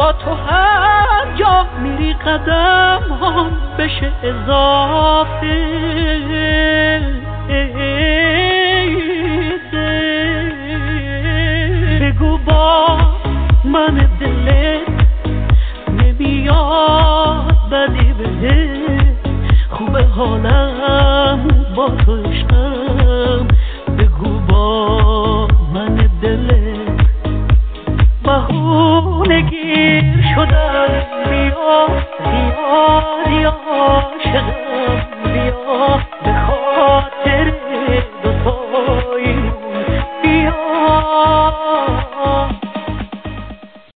با تو هر جا میری قدم هم بشه اضافه. بگو با من دلت نمیاد بدی بهت، خوبه حالم با تو عشقم. بگو با من دلت بهونه گیر شدن میاد